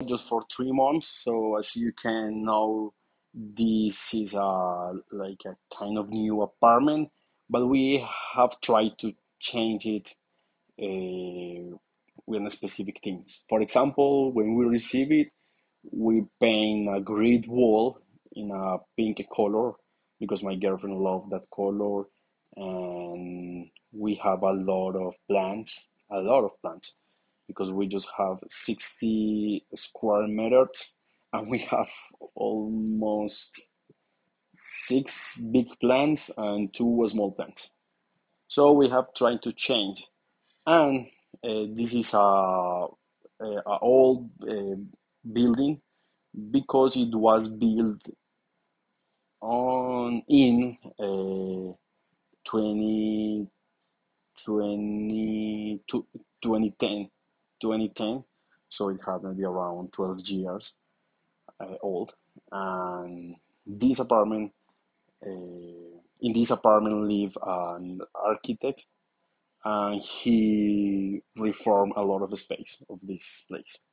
just for 3 months. So as you can know, this is like a kind of new apartment, but we have tried to change it with specific things. For example, when we receive it, we paint a grid wall in a pink color because my girlfriend loved that color, and we have a lot of plants, because we just have 60 square meters and we have almost six big plants and two small plants. So we have tried to change, and this is a old building because it was built on in 20, 20, 2010, 2010. So it had maybe around 12 years old. And this apartment, in this apartment live an architect, and he reformed a lot of the space of this place.